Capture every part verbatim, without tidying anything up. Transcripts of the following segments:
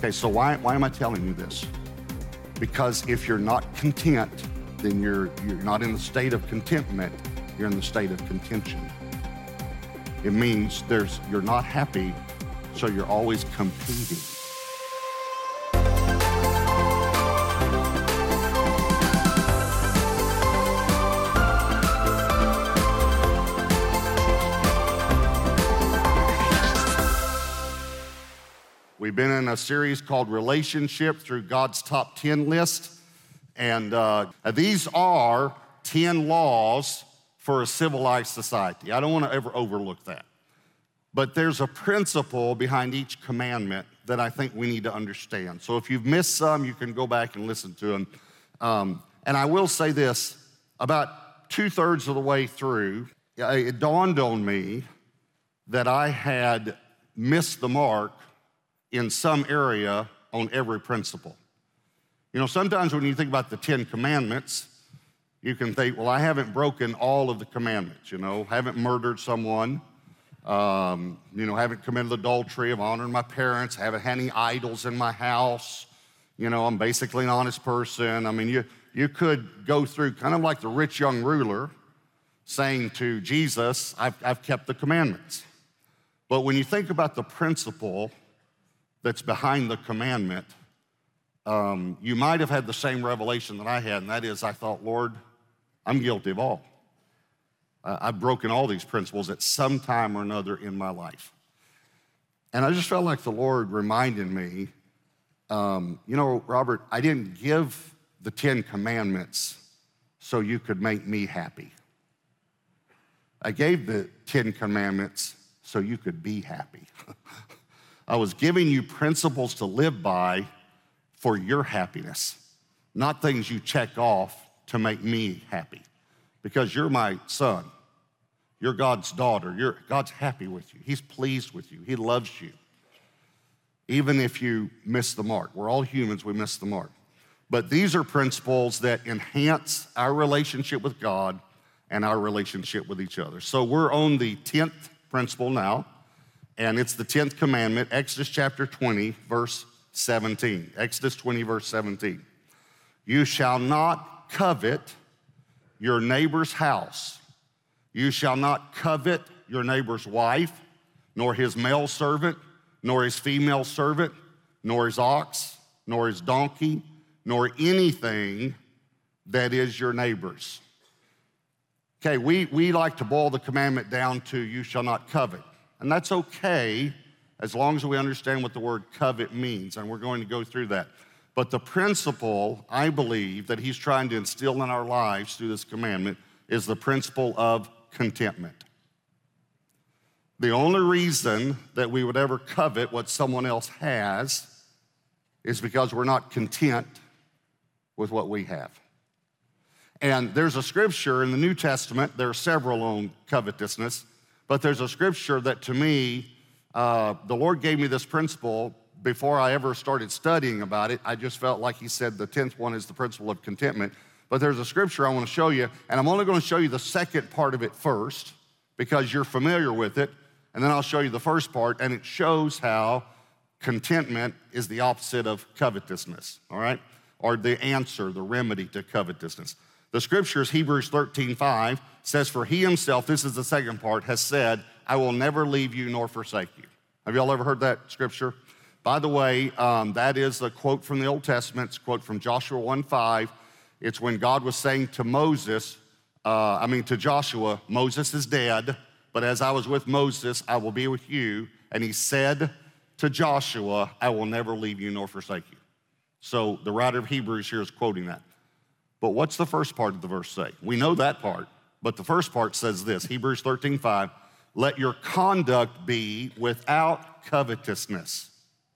Okay, so why, why am I telling you this? Because if you're not content, then you're, you're not in the state of contentment, you're in the state of contention. It means there's, you're not happy, so you're always competing. We've been in a series called Relationship through God's Top ten list. And uh, these are ten laws for a civilized society. I don't want to ever overlook that. But there's a principle behind each commandment that I think we need to understand. So if you've missed some, you can go back and listen to them. Um, and I will say this, about two-thirds of the way through, it dawned on me that I had missed the mark in some area on every principle. You know, sometimes when you think about the Ten Commandments, you can think, well, I haven't broken all of the commandments, you know, haven't murdered someone, um, you know, haven't committed adultery, of honoring my parents, haven't had any idols in my house, you know, I'm basically an honest person. I mean, you, you could go through kind of like the rich young ruler saying to Jesus, I've, I've kept the commandments. But when you think about the principle that's behind the commandment, um, you might have had the same revelation that I had, and that is I thought, Lord, I'm guilty of all. Uh, I've broken all these principles at some time or another in my life. And I just felt like the Lord reminded me, um, you know, Robert, I didn't give the Ten Commandments so you could make me happy. I gave the Ten Commandments so you could be happy. I was giving you principles to live by for your happiness, not things you check off to make me happy. Because you're my son, you're God's daughter, you're, God's happy with you. He's pleased with you, he loves you. Even if you miss the mark, we're all humans, we miss the mark. But these are principles that enhance our relationship with God and our relationship with each other. So we're on the tenth principle now. And it's the tenth commandment, Exodus chapter twenty, verse seventeen. Exodus twenty, verse seventeen. You shall not covet your neighbor's house. You shall not covet your neighbor's wife, nor his male servant, nor his female servant, nor his ox, nor his donkey, nor anything that is your neighbor's. Okay, we, we like to boil the commandment down to you shall not covet. And that's okay as long as we understand what the word covet means, and we're going to go through that. But the principle, I believe, that he's trying to instill in our lives through this commandment is the principle of contentment. The only reason that we would ever covet what someone else has is because we're not content with what we have. And there's a scripture in the New Testament, there are several on covetousness, but there's a scripture that to me, uh, the Lord gave me this principle before I ever started studying about it. I just felt like he said the tenth one is the principle of contentment. But there's a scripture I want to show you, and I'm only going to show you the second part of it first because you're familiar with it, and then I'll show you the first part, and it shows how contentment is the opposite of covetousness, all right? Or the answer, the remedy to covetousness. The scripture is Hebrews thirteen five, says, for he himself, this is the second part, has said, I will never leave you nor forsake you. Have y'all ever heard that scripture? By the way, um, that is a quote from the Old Testament. It's a quote from Joshua one five. It's when God was saying to Moses, uh, I mean to Joshua, Moses is dead, but as I was with Moses, I will be with you. And he said to Joshua, I will never leave you nor forsake you. So the writer of Hebrews here is quoting that. But what's the first part of the verse say? We know that part, but the first part says this, Hebrews thirteen five, let your conduct be without covetousness.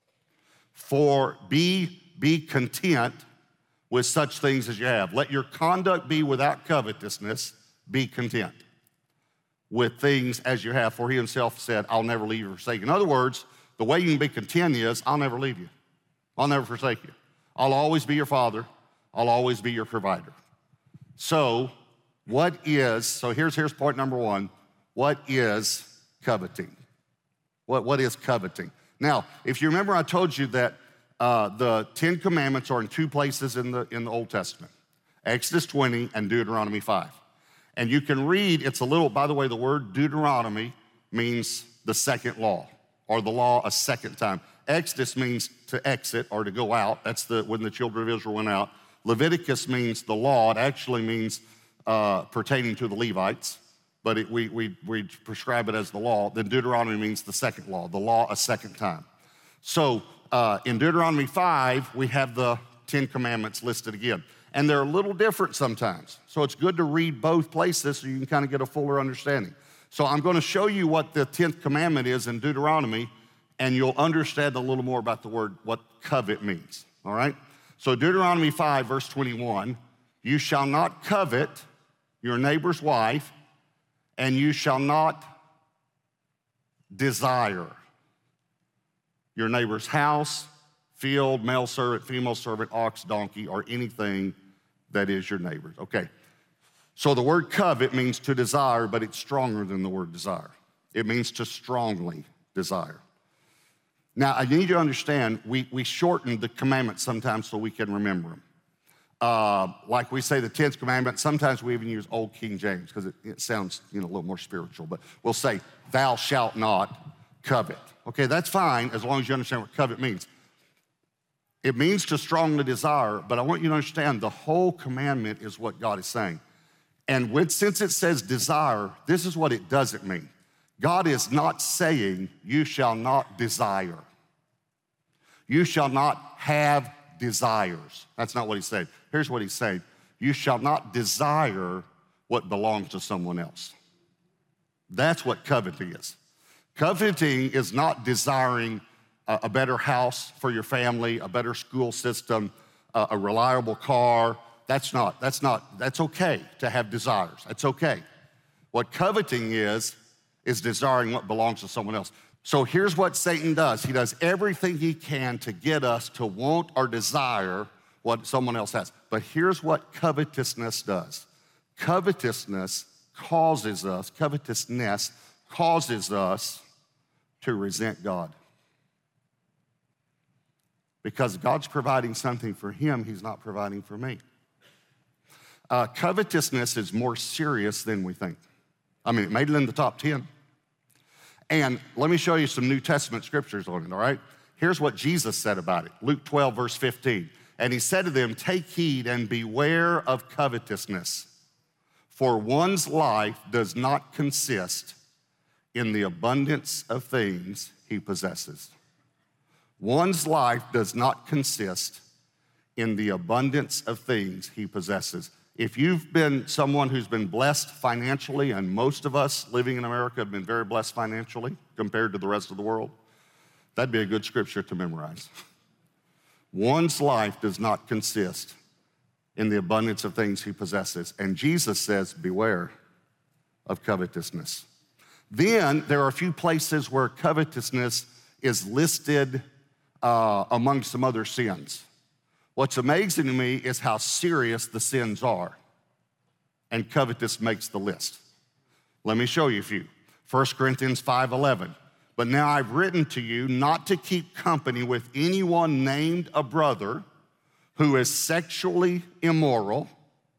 For be, be content with such things as you have. Let your conduct be without covetousness, be content with things as you have. For he himself said, I'll never leave you or forsake you. In other words, the way you can be content is, I'll never leave you. I'll never forsake you. I'll always be your father. I'll always be your provider. So what is, so here's, here's point number one. What is coveting? What, what is coveting? Now, if you remember, I told you that uh, the Ten Commandments are in two places in the, in the Old Testament, Exodus twenty and Deuteronomy five. And you can read, it's a little, by the way, the word Deuteronomy means the second law, or the law a second time. Exodus means to exit or to go out. That's the when the children of Israel went out. Leviticus means the law. It actually means uh, pertaining to the Levites, but it, we, we, we prescribe it as the law. Then Deuteronomy means the second law, the law a second time. So uh, in Deuteronomy five, we have the Ten Commandments listed again. And they're a little different sometimes. So it's good to read both places so you can kind of get a fuller understanding. So I'm going to show you what the tenth commandment is in Deuteronomy, and you'll understand a little more about the word, what covet means, all right? So Deuteronomy five, verse twenty-one, you shall not covet your neighbor's wife, and you shall not desire your neighbor's house, field, male servant, female servant, ox, donkey, or anything that is your neighbor's. Okay, so the word covet means to desire, but it's stronger than the word desire. It means to strongly desire. Now, I need you to understand, we, we shorten the commandments sometimes so we can remember them. Uh, like we say the tenth commandment, sometimes we even use Old King James because it, it sounds, you know, a little more spiritual, but we'll say, thou shalt not covet. Okay, that's fine as long as you understand what covet means. It means to strongly desire, but I want you to understand the whole commandment is what God is saying. And with, since it says desire, this is what it doesn't mean. God is not saying you shall not desire. You shall not have desires. That's not what he's saying. Here's what he's saying. You shall not desire what belongs to someone else. That's what coveting is. Coveting is not desiring a, a better house for your family, a better school system, a, a reliable car. That's not, that's not, that's okay to have desires. That's okay. What coveting is, is desiring what belongs to someone else. So here's what Satan does. He does everything he can to get us to want or desire what someone else has. But here's what covetousness does. Covetousness causes us, covetousness causes us to resent God. Because God's providing something for him, he's not providing for me. Uh, covetousness is more serious than we think. I mean, it made it in the top ten. And let me show you some New Testament scriptures on it, all right? Here's what Jesus said about it. Luke twelve, verse fifteen. And he said to them, take heed and beware of covetousness, for one's life does not consist in the abundance of things he possesses. One's life does not consist in the abundance of things he possesses. If you've been someone who's been blessed financially, and most of us living in America have been very blessed financially compared to the rest of the world, that'd be a good scripture to memorize. One's life does not consist in the abundance of things he possesses. And Jesus says, beware of covetousness. Then there are a few places where covetousness is listed uh, among some other sins. What's amazing to me is how serious the sins are, and covetous makes the list. Let me show you a few. First Corinthians five eleven. But now I've written to you not to keep company with anyone named a brother who is sexually immoral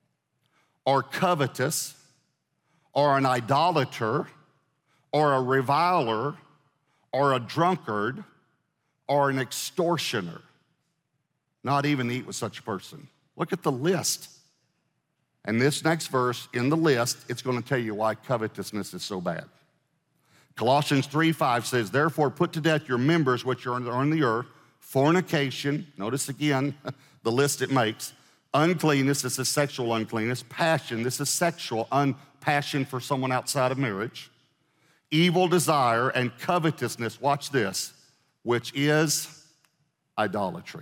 or covetous or an idolater or a reviler or a drunkard or an extortioner. Not even eat with such a person. Look at the list. And this next verse in the list, it's going to tell you why covetousness is so bad. Colossians three five says, therefore put to death your members which are on the earth, fornication, notice again the list it makes, uncleanness, this is sexual uncleanness, passion, this is sexual unpassion for someone outside of marriage, evil desire, and covetousness, watch this, which is idolatry.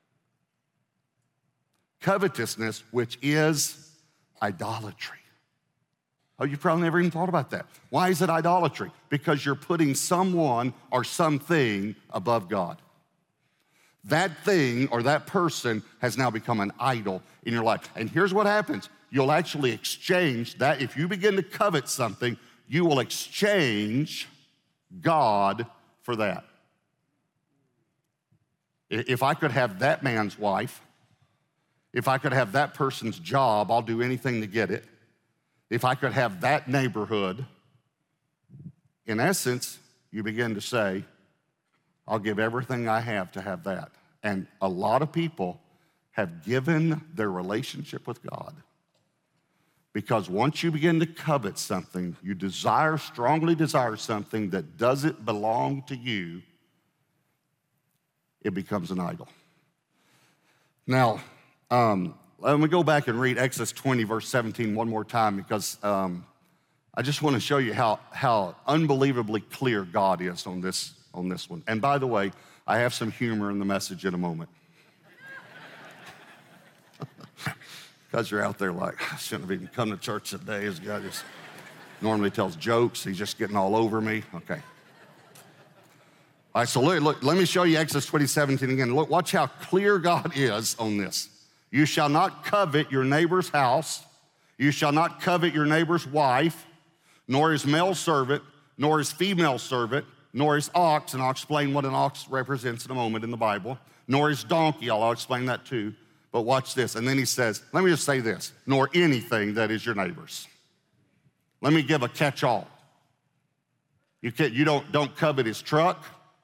Covetousness, which is idolatry. Oh, you probably never even thought about that. Why is it idolatry? Because you're putting someone or something above God. That thing or that person has now become an idol in your life. And here's what happens. You'll actually exchange that. If you begin to covet something, you will exchange God for that. If I could have that man's wife, if I could have that person's job, I'll do anything to get it. If I could have that neighborhood, in essence, you begin to say, I'll give everything I have to have that. And a lot of people have given their relationship with God because once you begin to covet something, you desire, strongly desire something that doesn't belong to you, it becomes an idol. Now, um, let me go back and read Exodus twenty, verse seventeen one more time because um, I just want to show you how, how unbelievably clear God is on this, on this one. And by the way, I have some humor in the message in a moment. Because you're out there like, I shouldn't have even come to church today. This guy just normally tells jokes. He's just getting all over me. Okay. All right, so look, look, let me show you Exodus twenty seventeen again. Look, watch how clear God is on this. You shall not covet your neighbor's house. You shall not covet your neighbor's wife, nor his male servant, nor his female servant, nor his ox, and I'll explain what an ox represents in a moment in the Bible, nor his donkey, I'll explain that too. But watch this, and then he says, let me just say this, nor anything that is your neighbor's. Let me give a catch-all. You, can't, you don't, don't covet his truck.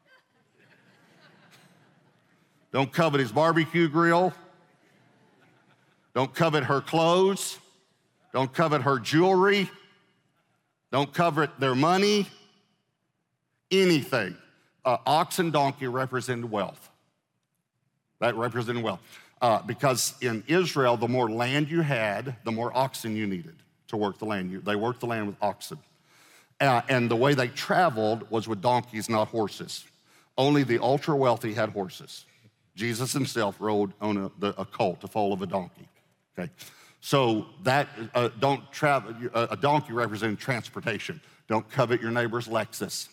Don't covet his barbecue grill. Don't covet her clothes. Don't covet her jewelry. Don't covet their money. Anything. Uh, ox and donkey represent wealth. That represented wealth. Uh, because in Israel, the more land you had, the more oxen you needed to work the land. You, they worked the land with oxen. Uh, and the way they traveled was with donkeys, not horses. Only the ultra-wealthy had horses. Jesus himself rode on a, the, a colt, a foal of a donkey. Okay, so that uh, don't travel. Uh, a donkey represents transportation. Don't covet your neighbor's Lexus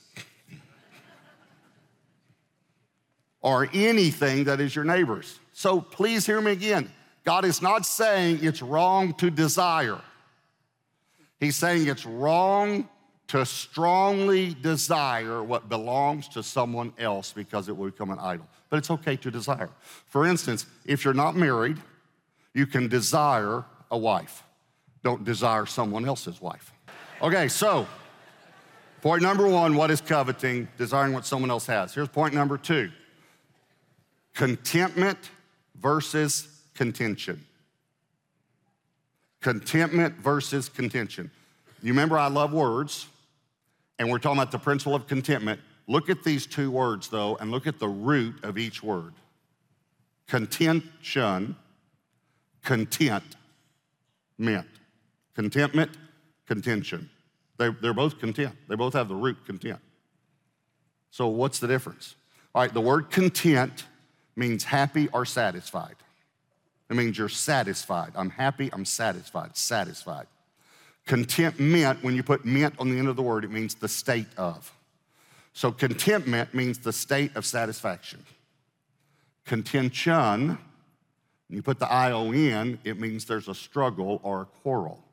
or anything that is your neighbor's. So please hear me again. God is not saying it's wrong to desire. He's saying it's wrong to strongly desire what belongs to someone else because it will become an idol. But it's okay to desire. For instance, if you're not married, you can desire a wife. Don't desire someone else's wife. Okay, so point number one, what is coveting? Desiring what someone else has. Here's point number two. Contentment versus contention. Contentment versus contention. You remember I love words, and we're talking about the principle of contentment. Look at these two words, though, and look at the root of each word. Contention, contentment. Contentment, contention. They, they're both content. They both have the root content. So what's the difference? All right, the word content means happy or satisfied. It means you're satisfied. I'm happy, I'm satisfied, satisfied. Contentment, when you put ment on the end of the word, it means the state of. So contentment means the state of satisfaction. Contention, when you put the I O N, it means there's a struggle or a quarrel.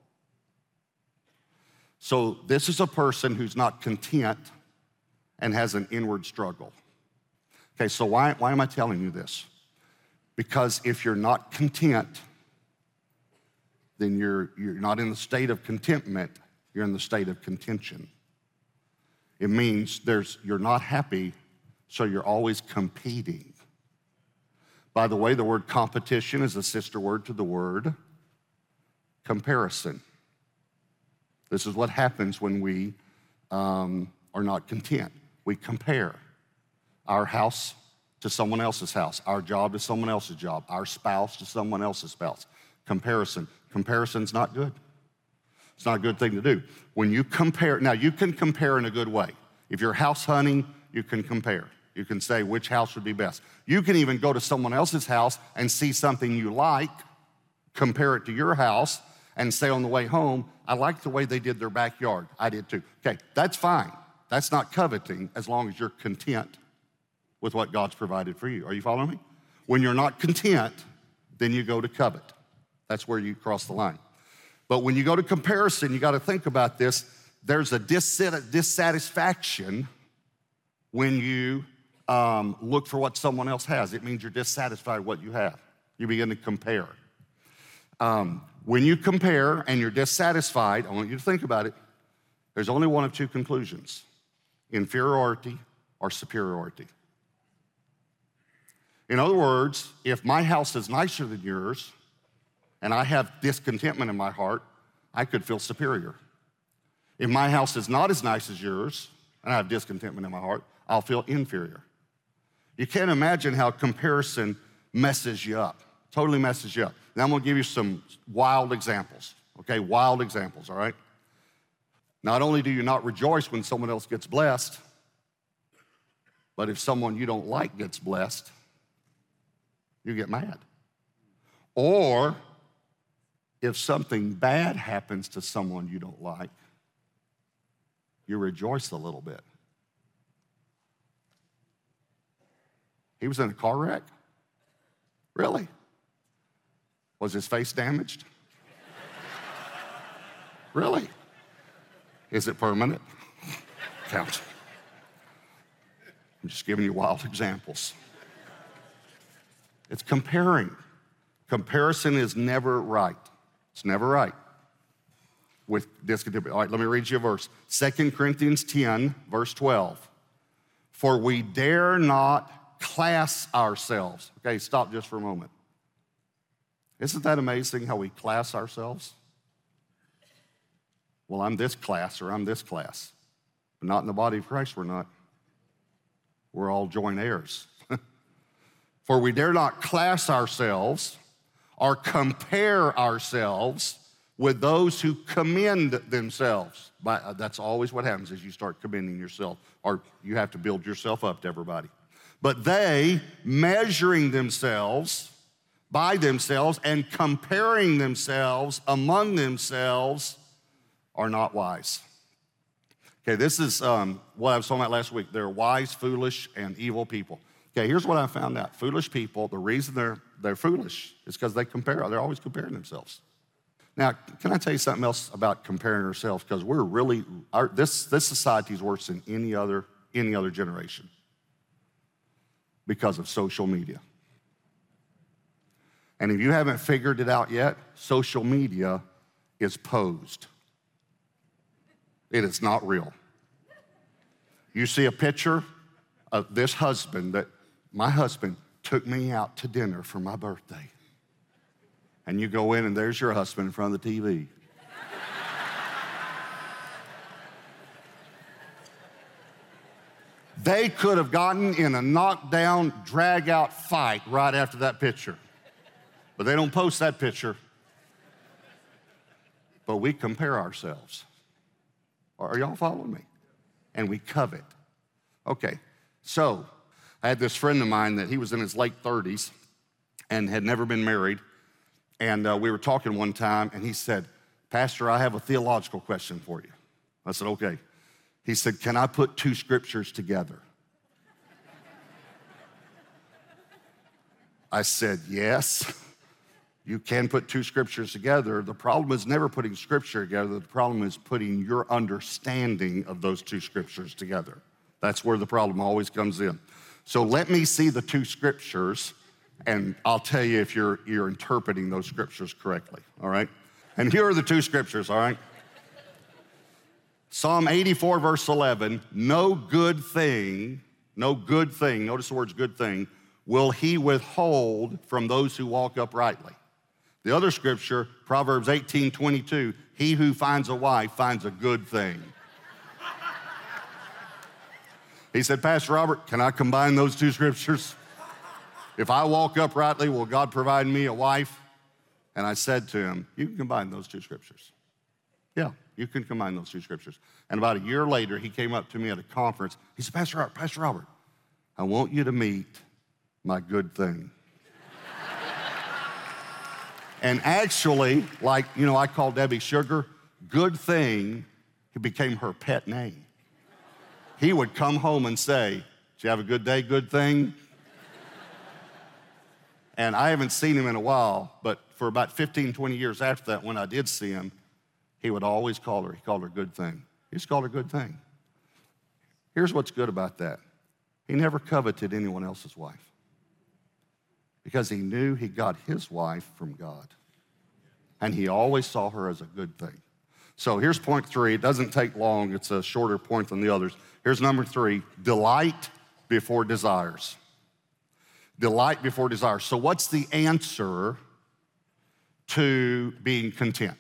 So this is a person who's not content and has an inward struggle. Okay, so why, why am I telling you this? Because if you're not content, then you're, you're not in the state of contentment, you're in the state of contention. It means there's, you're not happy, so you're always competing. By the way, the word competition is a sister word to the word comparison. This is what happens when we um, are not content. We compare our house to someone else's house, our job to someone else's job, our spouse to someone else's spouse. Comparison. Comparison's not good. It's not a good thing to do. When you compare, now you can compare in a good way. If you're house hunting, you can compare. You can say which house would be best. You can even go to someone else's house and see something you like, compare it to your house, and say on the way home, I like the way they did their backyard. I did too. Okay, that's fine. That's not coveting as long as you're content with what God's provided for you. Are you following me? When you're not content, then you go to covet. That's where you cross the line. But when you go to comparison, you got to think about this. There's a dissatisfaction when you um, look for what someone else has. It means you're dissatisfied with what you have. You begin to compare. Um, when you compare and you're dissatisfied, I want you to think about it. There's only one of two conclusions: inferiority or superiority. In other words, if my house is nicer than yours and I have discontentment in my heart, I could feel superior. If my house is not as nice as yours and I have discontentment in my heart, I'll feel inferior. You can't imagine how comparison messes you up, totally messes you up. Now I'm gonna give you some wild examples, okay? Wild examples, all right? Not only do you not rejoice when someone else gets blessed, but if someone you don't like gets blessed, you get mad. Or if something bad happens to someone you don't like, you rejoice a little bit. He was in a car wreck? Really? Was his face damaged? Really? Is it permanent? Count. I'm just giving you wild examples. It's comparing. Comparison is never right. It's never right. With discontentment. All right, let me read you a verse. Second Corinthians ten, verse twelve. For we dare not class ourselves. Okay, stop just for a moment. Isn't that amazing how we class ourselves? Well, I'm this class or I'm this class. But not in the body of Christ, we're not. We're all joint heirs. For we dare not class ourselves or compare ourselves with those who commend themselves. But that's always what happens is you start commending yourself, or you have to build yourself up to everybody. But they, measuring themselves by themselves and comparing themselves among themselves, are not wise. Okay, this is um, what I was talking about last week. They're wise, foolish, and evil people. Okay, here's what I found out. Foolish people, the reason they're, they're foolish is because they compare. They're always comparing themselves. Now, can I tell you something else about comparing ourselves? Because we're really, our, this, this society is worse than any other, any other generation because of social media. And if you haven't figured it out yet, social media is posed. It is not real. You see a picture of this husband that my husband took me out to dinner for my birthday. And you go in and there's your husband in front of the T V. They could have gotten in a knockdown, drag-out fight right after that picture. But they don't post that picture. But we compare ourselves. Are y'all following me? And we covet. Okay, so I had this friend of mine that he was in his late thirties and had never been married. And uh, we were talking one time, and he said, Pastor, I have a theological question for you. I said, okay. He said, can I put two scriptures together? I said, yes, you can put two scriptures together. The problem is never putting scripture together. The problem is putting your understanding of those two scriptures together. That's where the problem always comes in. So let me see the two scriptures, and I'll tell you if you're, you're interpreting those scriptures correctly, all right? And here are the two scriptures, all right? Psalm eighty-four, verse eleven, no good thing, no good thing, notice the words good thing, will he withhold from those who walk uprightly. The other scripture, Proverbs eighteen, twenty-two, he who finds a wife finds a good thing. He said, Pastor Robert, can I combine those two scriptures? If I walk uprightly, will God provide me a wife? And I said to him, you can combine those two scriptures. Yeah, you can combine those two scriptures. And about a year later, he came up to me at a conference. He said, Pastor Robert, Pastor Robert, I want you to meet my good thing. And actually, like, you know, I call Debbie Sugar, good thing, it became her pet name. He would come home and say, did you have a good day, good thing? And I haven't seen him in a while, but for about fifteen, twenty years after that, when I did see him, he would always call her. He called her good thing. He just called her good thing. Here's what's good about that. He never coveted anyone else's wife because he knew he got his wife from God. And he always saw her as a good thing. So here's point three. It doesn't take long. It's a shorter point than the others. Here's number three, delight before desires. Delight before desires. So what's the answer to being content?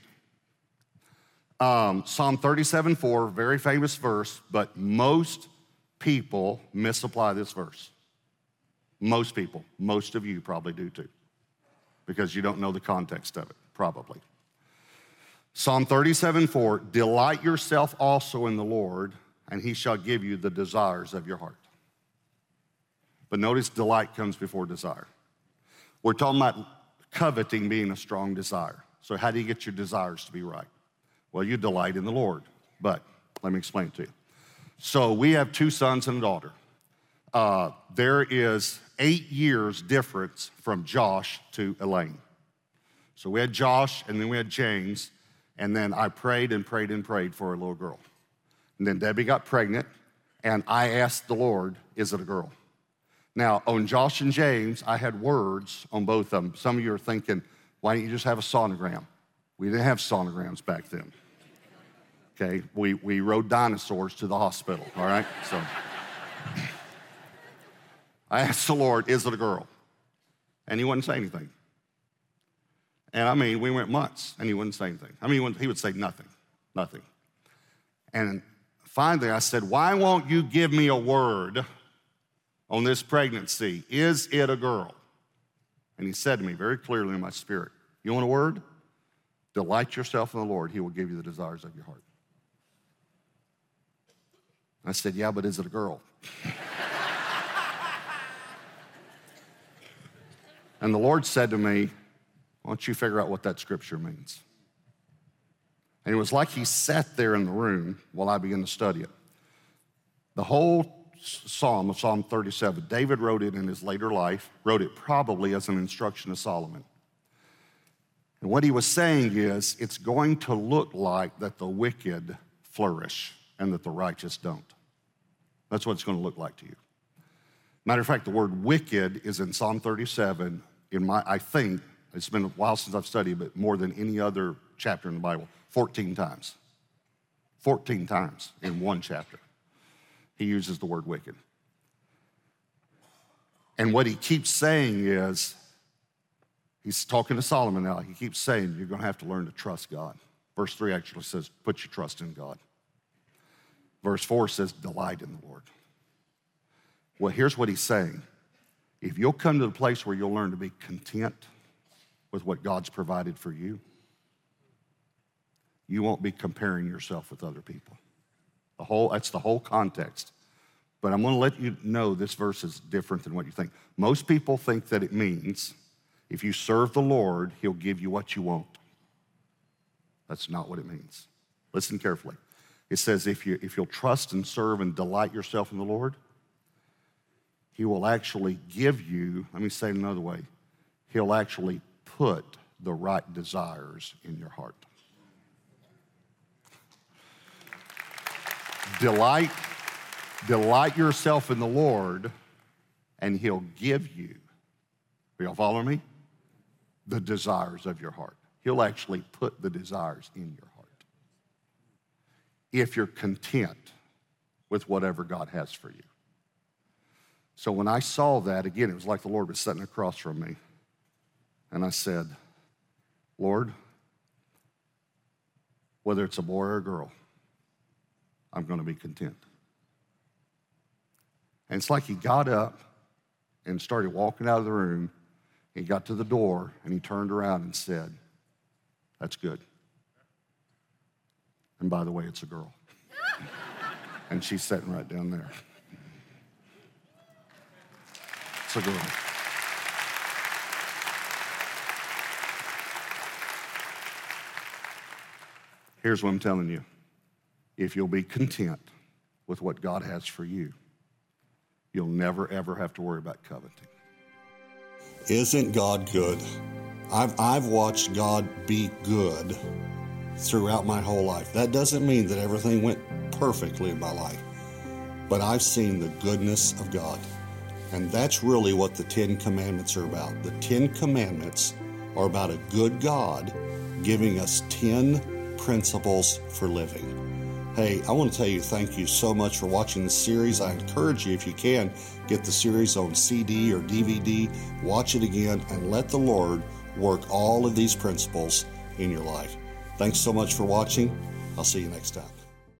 Um, Psalm thirty-seven four, very famous verse, but most people misapply this verse. Most people, most of you probably do too, because you don't know the context of it, probably. Psalm thirty-seven four, delight yourself also in the Lord, and he shall give you the desires of your heart. But notice delight comes before desire. We're talking about coveting being a strong desire. So how do you get your desires to be right? Well, you delight in the Lord. But let me explain it to you. So we have two sons and a daughter. Uh, there is eight years difference from Josh to Elaine. So we had Josh, and then we had James, and then I prayed and prayed and prayed for a little girl. And then Debbie got pregnant, and I asked the Lord, is it a girl? Now, on Josh and James, I had words on both of them. Some of you are thinking, why don't you just have a sonogram? We didn't have sonograms back then. Okay, we, we rode dinosaurs to the hospital, all right? So I asked the Lord, is it a girl? And he wouldn't say anything. And I mean, we went months, and he wouldn't say anything. I mean, he, wouldn't, he would say nothing, nothing. And finally, I said, why won't you give me a word on this pregnancy? Is it a girl? And he said to me very clearly in my spirit, you want a word? Delight yourself in the Lord. He will give you the desires of your heart. I said, yeah, but is it a girl? And the Lord said to me, why don't you figure out what that scripture means? And it was like he sat there in the room while I began to study it. The whole Psalm of Psalm thirty-seven, David wrote it in his later life, wrote it probably as an instruction to Solomon. And what he was saying is, it's going to look like that the wicked flourish and that the righteous don't. That's what it's going to look like to you. Matter of fact, the word wicked is in Psalm thirty-seven, in my, I think, it's been a while since I've studied, but more than any other chapter in the Bible, fourteen times. fourteen times in one chapter. He uses the word wicked. And what he keeps saying is, he's talking to Solomon now, he keeps saying, you're going to have to learn to trust God. Verse three actually says, put your trust in God. Verse four says, delight in the Lord. Well, here's what he's saying. If you'll come to the place where you'll learn to be content with what God's provided for you, you won't be comparing yourself with other people. The whole, that's the whole context. But I'm going to let you know this verse is different than what you think. Most people think that it means if you serve the Lord, he'll give you what you want. That's not what it means. Listen carefully. It says if, you, if you'll trust and serve and delight yourself in the Lord, he will actually give you, let me say it another way, he'll actually put the right desires in your heart. Delight, delight yourself in the Lord, and he'll give you, are y'all follow me? The desires of your heart. He'll actually put the desires in your heart. If you're content with whatever God has for you. So when I saw that, again, it was like the Lord was sitting across from me. And I said, Lord, whether it's a boy or a girl, I'm going to be content. And it's like he got up and started walking out of the room. He got to the door and he turned around and said, that's good. And by the way, it's a girl. And she's sitting right down there. It's a girl. Here's what I'm telling you. If you'll be content with what God has for you, you'll never, ever have to worry about coveting. Isn't God good? I've, I've watched God be good throughout my whole life. That doesn't mean that everything went perfectly in my life. but I've seen the goodness of God. And that's really what the Ten Commandments are about. The Ten Commandments are about a good God giving us ten principles for living. Hey, I want to tell you thank you so much for watching this series. I encourage you, if you can, get the series on C D or D V D, watch it again, and let the Lord work all of these principles in your life. Thanks so much for watching. I'll see you next time.